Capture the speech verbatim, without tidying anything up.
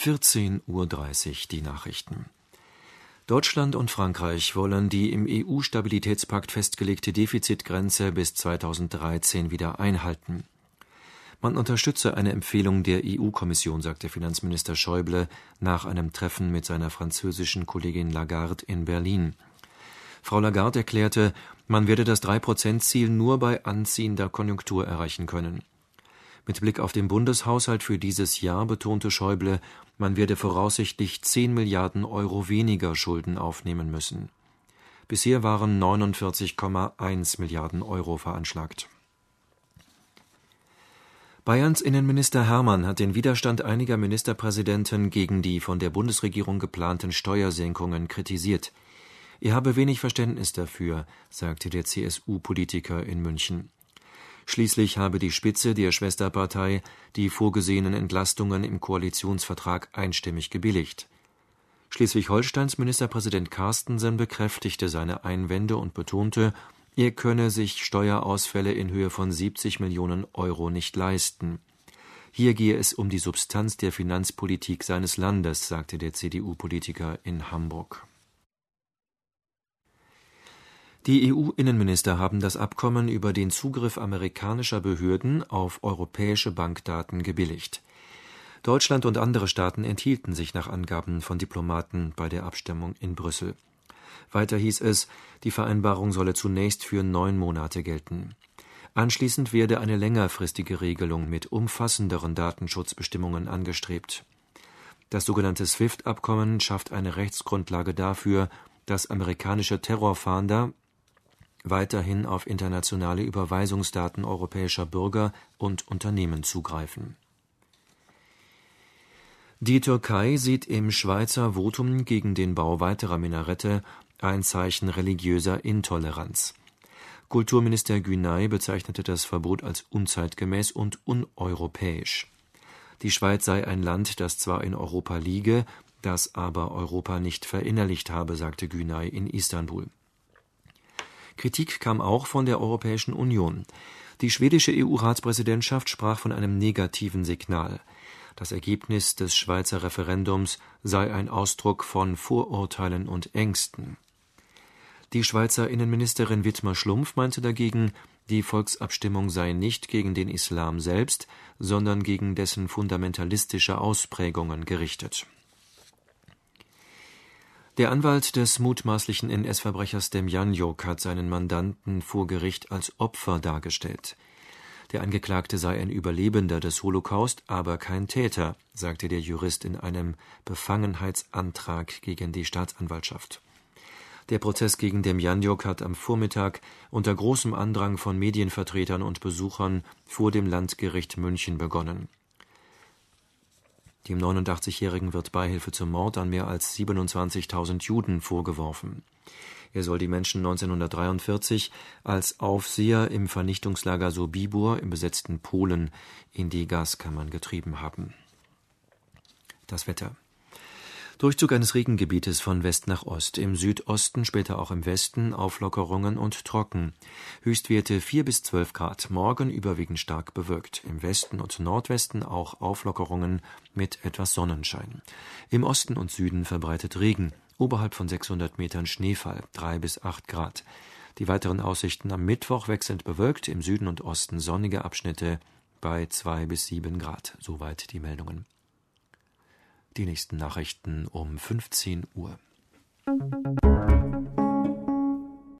vierzehn Uhr dreißig die Nachrichten. Deutschland und Frankreich wollen die im E U-Stabilitätspakt festgelegte Defizitgrenze bis zweitausenddreizehn wieder einhalten. Man unterstütze eine Empfehlung der E U-Kommission, sagte Finanzminister Schäuble nach einem Treffen mit seiner französischen Kollegin Lagarde in Berlin. Frau Lagarde erklärte, man werde das drei Prozent Ziel nur bei anziehender Konjunktur erreichen können. Mit Blick auf den Bundeshaushalt für dieses Jahr betonte Schäuble, man werde voraussichtlich zehn Milliarden Euro weniger Schulden aufnehmen müssen. Bisher waren neunundvierzig Komma eins Milliarden Euro veranschlagt. Bayerns Innenminister Hermann hat den Widerstand einiger Ministerpräsidenten gegen die von der Bundesregierung geplanten Steuersenkungen kritisiert. Er habe wenig Verständnis dafür, sagte der C S U-Politiker in München. Schließlich habe die Spitze der Schwesterpartei die vorgesehenen Entlastungen im Koalitionsvertrag einstimmig gebilligt. Schleswig-Holsteins Ministerpräsident Carstensen bekräftigte seine Einwände und betonte, er könne sich Steuerausfälle in Höhe von siebzig Millionen Euro nicht leisten. Hier gehe es um die Substanz der Finanzpolitik seines Landes, sagte der C D U-Politiker in Hamburg. Die E U-Innenminister haben das Abkommen über den Zugriff amerikanischer Behörden auf europäische Bankdaten gebilligt. Deutschland und andere Staaten enthielten sich nach Angaben von Diplomaten bei der Abstimmung in Brüssel. Weiter hieß es, die Vereinbarung solle zunächst für neun Monate gelten. Anschließend werde eine längerfristige Regelung mit umfassenderen Datenschutzbestimmungen angestrebt. Das sogenannte SWIFT-Abkommen schafft eine Rechtsgrundlage dafür, dass amerikanische Terrorfahnder weiterhin auf internationale Überweisungsdaten europäischer Bürger und Unternehmen zugreifen. Die Türkei sieht im Schweizer Votum gegen den Bau weiterer Minarette ein Zeichen religiöser Intoleranz. Kulturminister Günay bezeichnete das Verbot als unzeitgemäß und uneuropäisch. Die Schweiz sei ein Land, das zwar in Europa liege, das aber Europa nicht verinnerlicht habe, sagte Günay in Istanbul. Kritik kam auch von der Europäischen Union. Die schwedische E U-Ratspräsidentschaft sprach von einem negativen Signal. Das Ergebnis des Schweizer Referendums sei ein Ausdruck von Vorurteilen und Ängsten. Die Schweizer Innenministerin Widmer Schlumpf meinte dagegen, die Volksabstimmung sei nicht gegen den Islam selbst, sondern gegen dessen fundamentalistische Ausprägungen gerichtet. Der Anwalt des mutmaßlichen N S-Verbrechers Demjanjuk hat seinen Mandanten vor Gericht als Opfer dargestellt. Der Angeklagte sei ein Überlebender des Holocaust, aber kein Täter, sagte der Jurist in einem Befangenheitsantrag gegen die Staatsanwaltschaft. Der Prozess gegen Demjanjuk hat am Vormittag unter großem Andrang von Medienvertretern und Besuchern vor dem Landgericht München begonnen. Dem neunundachtzigjährigen wird Beihilfe zum Mord an mehr als siebenundzwanzigtausend Juden vorgeworfen. Er soll die Menschen neunzehnhundertdreiundvierzig als Aufseher im Vernichtungslager Sobibór im besetzten Polen in die Gaskammern getrieben haben. Das Wetter. Durchzug eines Regengebietes von West nach Ost, im Südosten, später auch im Westen, Auflockerungen und trocken. Höchstwerte vier bis zwölf Grad, morgen überwiegend stark bewölkt. Im Westen und Nordwesten auch Auflockerungen mit etwas Sonnenschein. Im Osten und Süden verbreitet Regen, oberhalb von sechshundert Metern Schneefall, drei bis acht Grad. Die weiteren Aussichten am Mittwoch wechselnd bewölkt, im Süden und Osten sonnige Abschnitte bei zwei bis sieben Grad. Soweit die Meldungen. Die nächsten Nachrichten um fünfzehn Uhr.